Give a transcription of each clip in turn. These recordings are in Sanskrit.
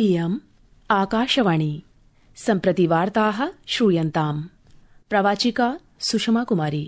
इयम् आकाशवाणी सम्प्रति वार्ताः श्रूयन्ताम्। प्रवाचिका सुषमा कुमारी।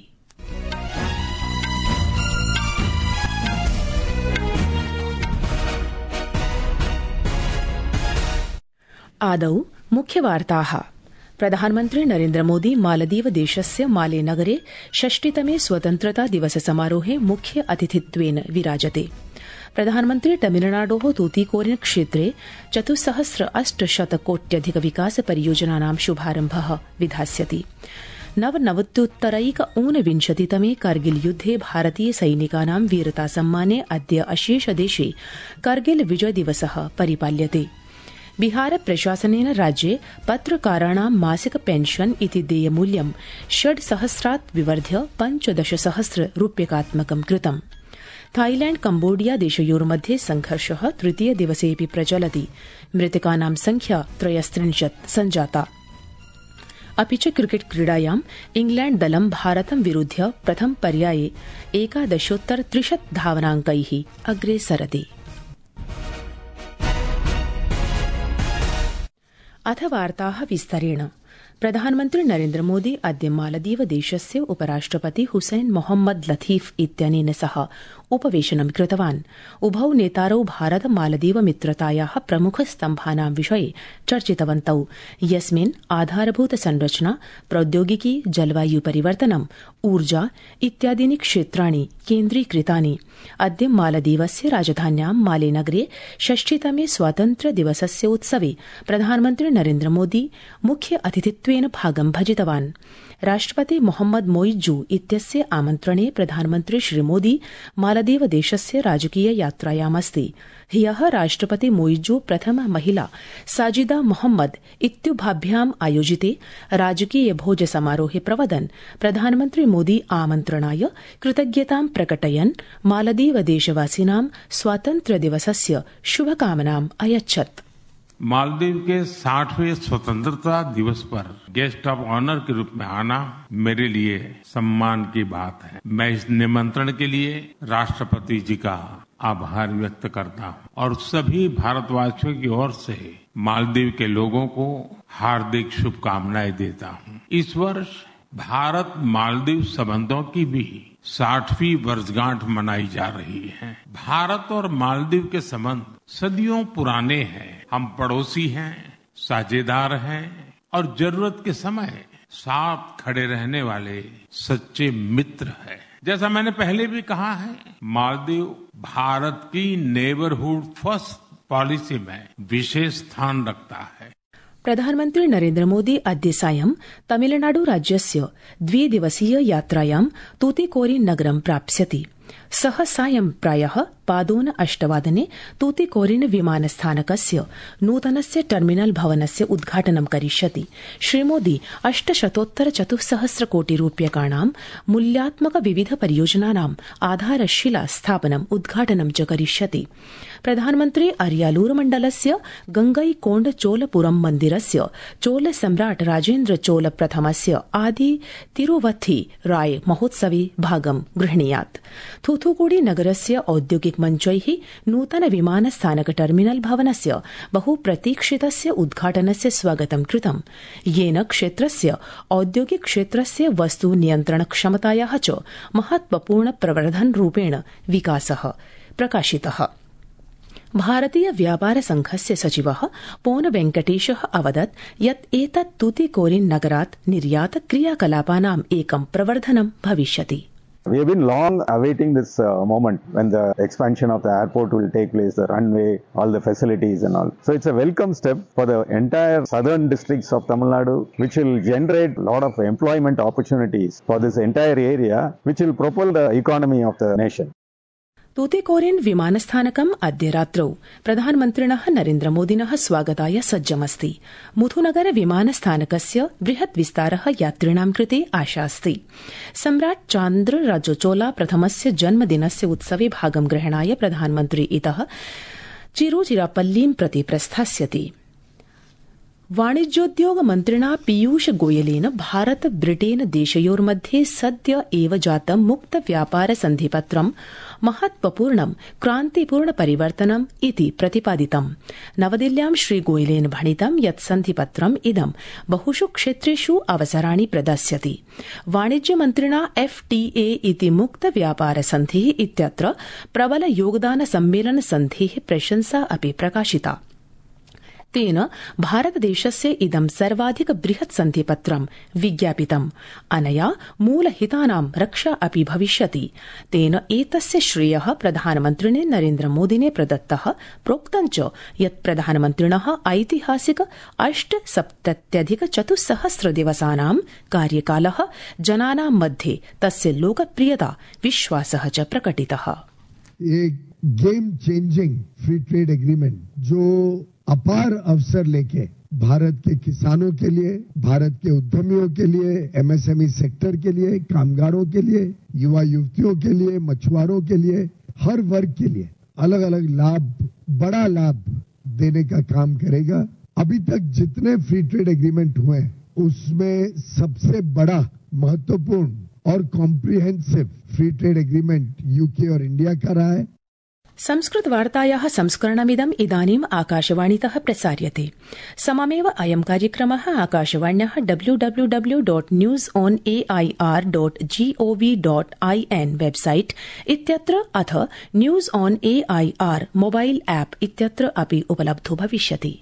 आदौ मुख्यवार्ताः। प्रधानमन्त्री नरेन्द्रमोदी मालदीव देशस्य माले नगरे 6तमे स्वतन्त्रता दिवस समारोहे मुख्य अतिथित्वेन विराजते। प्रधानमन्त्री तमिलनाडोः तूतीकोरिन क्षेत्रे 4,800 कोट्यधिक विकास परियोजनानां शुभारम्भः विधास्यति। नवनवत्युत्तरैक ऊनविंशतितमे करगिल युद्धे भारतीय सैनिकानां वीरता सम्माने अद्य अशेष देशे करगिल विजय दिवसः परिपाल्यते। बिहार प्रशासनेन राज्ये पत्रकाराणां मासिक पेंशन इति देयमूल्यं 6,000 विवर्ध्य 15,000 रूप्यकात्मकं कृतम्। थाईलैंड कम्बोडिया देशयोर्मध्ये संघर्षः तृतीय दिवसेऽपि प्रचलति। मृतकानां संख्या 33 सञ्जाता। अपि च क्रिकेट क्रीडायां इंग्लैण्ड दलं भारतं विरुध्य प्रथम पर्याये 11,30 धावनाङ्कैः अग्रेसरति। अथ वार्ताः विस्तरेण। प्रधानमन्त्री नरेन्द्रमोदी अद्य मालदीव देशस्य उपराष्ट्रपति हुसैन मोहम्मद लतीफ इत्यनेन सह उपवेशनं कृतवान्। उभौ नेतारौ भारत मालदीव मित्रतायाः प्रमुख स्तम्भानां विषये चर्चितवन्तौ, यस्मिन् आधारभूत संरचना, प्रौद्योगिकी, जलवायु परिवर्तनम्, ऊर्जा इत्यादीनि क्षेत्राणि केन्द्रीकृतानि। अद्य मालदीवस्य राजधान्यां माले नगरे 6तमे स्वातन्त्र्य दिवसस्य उत्सवे प्रधानमन्त्री नरेन्द्रमोदी मुख्य अतिथित्वेन भागं भजितवान्। राष्ट्रपति मोहम्मद मोइज्जू इत्यस्य आमन्त्रणे प्रधानमन्त्री श्रीमोदी मालदीव देशस्य राजकीय यात्रायामस्ति। ह्यः राष्ट्रपति मोइज्जू प्रथम महिला साजिदा मोहम्मद इत्युभाभ्याम् आयोजिते राजकीय भोज समारोहे प्रवदन् प्रधानमन्त्री मोदी आमन्त्रणाय कृतज्ञतां प्रकटयन् मालदीव देशवासिनां स्वातन्त्र्य दिवसस्य शुभकामनाम् अयच्छत्। मालदीव के 60वें स्वतंत्रता दिवस पर गेस्ट ऑफ ऑनर के रूप में आना मेरे लिए सम्मान की बात है। मैं इस निमंत्रण के लिए राष्ट्रपति जी का आभार व्यक्त करता हूँ और सभी भारतवासियों की ओर से मालदीव के लोगों को हार्दिक शुभकामनाएं देता हूँ। इस वर्ष भारत मालदीव संबंधों की भी 60वीं वर्षगांठ मनाई जा रही है। भारत और मालदीव के संबंध सदियों पुराने हैं। हम पड़ोसी हैं, साझेदार हैं और जरूरत के समय साथ खड़े रहने वाले सच्चे मित्र हैं। जैसा मैंने पहले भी कहा है, मालदीव भारत की नेबरहुड फर्स्ट पॉलिसी में विशेष स्थान रखता है। प्रधानमन्त्री नरेन्द्रमोदी अद्य सायं तमिलनाडु राज्यस्य 2 दिवसीय यात्रायां तूतीकोरिन नगरं प्राप्स्यति। सः सायं प्रायः पादोन 8 वादने तूतीकोरिन विमानस्थानकस्य नूतनस्य टर्मिनल भवनस्य उद्घाटनं करिष्यति। श्रीमोदी 800-400 कोटि रूप्यकाणां मूल्यात्मक विविध परियोजनानाम् आधारशिला स्थापनम् उद्घाटनं च करिष्यति। प्रधानमन्त्री अरियालूर मण्डलस्य गंगईकोंड चोलपुरम मन्दिरस्य चोल सम्राट राजेन्द्र चोल प्रथमस्य आदि तिरुवत्थी राय महोत्सवे भागं गृह्णीयात्। थूथुकुडी नगरस्य औद्योगिक मञ्चैः नूतन विमानस्थानक टर्मिनल भवनस्य बहुप्रतीक्षितस्य उद्घाटनस्य स्वागतं कृतम्, येन क्षेत्रस्य औद्योगिक क्षेत्रस्य वस्तु नियन्त्रण क्षमतायाः च महत्वपूर्ण प्रवर्धनरूपेण विकासः प्रकाशितः। भारतीय व्यापार संघस्य सचिवः पोन वेंकटेशः अवदत् यत् एतत् तूतीकोरिन नगरात् निर्यात क्रियाकलापानाम् एकं प्रवर्धनं भविष्यति। We have been long awaiting this moment when the expansion of the airport will take place, the runway, all the facilities and all. So it's a welcome step for the entire southern districts of Tamil Nadu, which will generate a lot of employment opportunities for this entire area, which will propel the economy of the nation. Tuticorin विमानस्थानकम् अद्य रात्रौ प्रधानमन्त्रिणः नरेन्द्रमोदिनः स्वागताय सज्जमस्ति। मुथुनगर विमानस्थानकस्य बृहत् विस्तारः यात्रिणां कृते आशास्ति। सम्राट् चान्द्र राजचोला प्रथमस्य जन्मदिनस्य उत्सवे भागं ग्रहणाय प्रधानमन्त्री इतः चिरुचिरापल्लीं प्रति प्रस्थास्यति। वाणिज्योद्योग मन्त्रिणा पीयूष गोयलेन भारत ब्रिटेन देशयोर्मध्ये सद्य एव जातं मुक्त व्यापार सन्धिपत्रं महत्वपूर्णं क्रान्तिपूर्ण परिवर्तनम् इति प्रतिपादितम्। नवदिल्ल्यां श्रीगोयलेन भणितं यत् सन्धिपत्रम् इदं बहुषु क्षेत्रेषु अवसराणि प्रदास्यति। वाणिज्यमन्त्रिणा FTA इति मुक्त व्यापार सन्धिः इत्यत्र प्रबल योगदान सम्मेलन सन्धेः प्रशंसा अपि प्रकाशिता। तेन भारतदेशस्य इदं सर्वाधिक बृहत् सन्धिपत्रं विज्ञापितम्। अनया मूलहितानां रक्षा अपि भविष्यति। तेन एतस्य श्रेयः प्रधानमन्त्रिणे नरेन्द्रमोदिने प्रदत्तः। प्रोक्तं च यत् प्रधानमन्त्रिणः ऐतिहासिक 8सप्तत्यधिक-400 दिवसानां कार्यकालः जनानां मध्ये तस्य लोकप्रियता विश्वासः च प्रकटितः। एक game changing free trade agreement जो अपार अवसर लेके भारत के किसानों के लिए, भारत के उद्यमियों के लिए, MSME सेक्टर के लिए, कामगारों के लिए, युवा युवतियों के लिए, मछुआरों के लिए, हर वर्ग के लिए अलग अलग लाभ, बड़ा लाभ देने का काम करेगा। अभी तक जितने फ्री ट्रेड एग्रीमेंट हुए उसमें सबसे बड़ा, महत्वपूर्ण और comprehensive free trade agreement UK और इंडिया का रहा है। संस्कृत वार्तायाः संस्करणमिदम् इदानीम् आकाशवाणीतः प्रसार्यते। सममेव अयं कार्यक्रमः आकाशवाण्याः www.newsonair.gov.in वेबसाइट इत्यत्र अथ news on AIR mobile app इत्यत्र अपि उपलब्धो भविष्यति।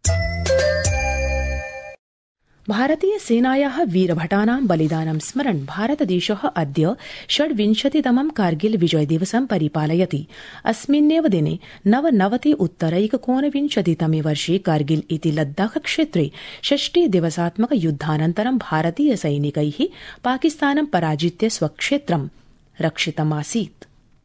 भारतीय सेनायाः वीरभटानां बलिदानं स्मरन् भारतदेशः अद्य 26तमं कारगिल विजय दिवसं परिपालयति। अस्मिन्नेव दिने 99-उत्तरैककोनविंशतितमे वर्षे कारगिल इति लद्दाख क्षेत्रे 6 दिवसात्मक युद्धानन्तरं भारतीय सैनिकैः पाकिस्तानं पराजित्य स्वक्षेत्रं रक्षितमासीत्।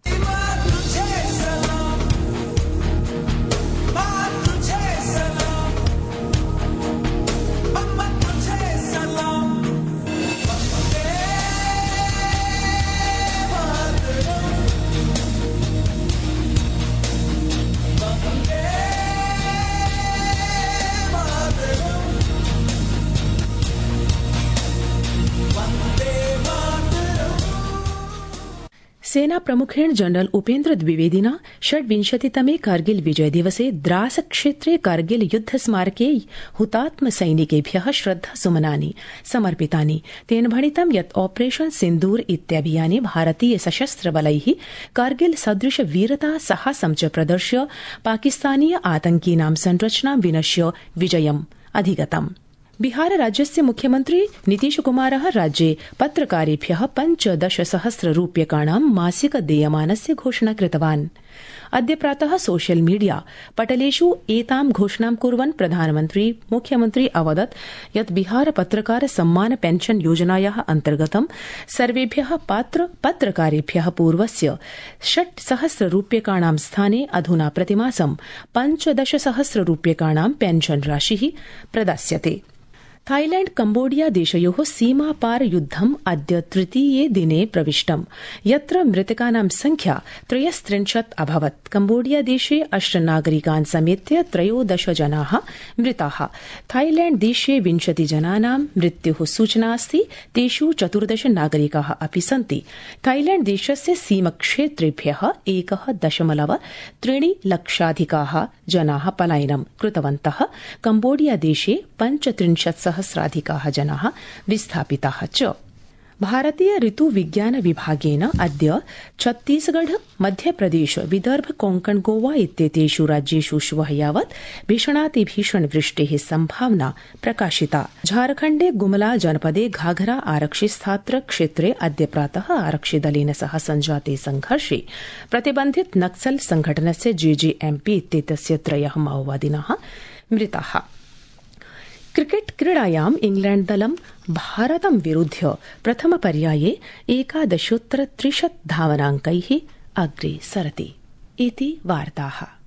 सेना प्रमुखेण जनरल उपेन्द्र द्विवेदिना 26तमे कारगिल विजय दिवसे द्रास क्षेत्रे कारगिल युद्ध स्मारके हुतात्म सैनिकेभ्यः श्रद्धासुमनानि समर्पितानि। तेन भणितं यत् ऑपरेशन सिन्दूर इत्यभियाने भारतीय सशस्त्र बलैः कारगिल सदृश वीरता साहसं च प्रदर्श्य पाकिस्तानीय आतंकीनां संरचनां विनश्य विजयम् अधिगतम्। बिहार राज्यस्य मुख्यमन्त्री नीतीश कुमारः राज्ये पत्रकारेभ्यः 15,000 रूप्यकाणां मासिक देयमानस्य घोषणा कृतवान्। अद्य प्रातः सोशल मीडिया पटलेषु एतां घोषणां कुर्वन् प्रधानमन्त्री मुख्यमन्त्री अवदत् यत् बिहार पत्रकार सम्मान पेंशन योजनायाः अन्तर्गतं सर्वेभ्यः पात्र पत्रकारेभ्यः पूर्वस्य 6,000 रूप्यकाणां स्थाने अधुना प्रतिमासं 15,000 रूप्यकाणां पेंशन राशिः प्रदास्यते। थाईलैंड कम्बोडिया देशयोः सीमापार युद्धम् अद्य तृतीये दिने प्रविष्टम्, यत्र मृतकानां संख्या 33 अभवत्। कम्बोडिया देशे 8 नागरिकान् समेत्य 13 जनाः मृताः। थाईलैंड देशे 20 जनानां मृत्युः सूचना अस्ति, तेषु 14 नागरिकाः अपि सन्ति। थाईलैंड देशस्य सीमक्षेत्रेभ्यः 1.3 लक्षाधिकाः जनाः पलायनं कृतवन्तः। कम्बोडिया देशे 35,000 जनाः विस्थापिताः च। भारतीय ऋतु विज्ञान विभागेन अद्य छत्तीसगढ़, मध्यप्रदेश, विदर्भ, कोंकण, गोवा इत्येतेषु राज्येषु श्वः यावत् भीषणातिभीषण वृष्टेः संभावना प्रकाशिता। झारखण्डे गुमला जनपदे घाघरा आरक्षिस्थात्र क्षेत्रे अद्य प्रातः आरक्षिदलेन सह संजाते संघर्षे प्रतिबन्धित नक्सल संघटनस्य JJMP इत्येतस्य 3 माओवादिनः मृताः। क्रिकेट क्रीडायाम् इंग्लैंड दलं भारतं विरुध्य प्रथमपर्याये 11:30 धावनांकैः अग्रे सरति। इति वार्ताः।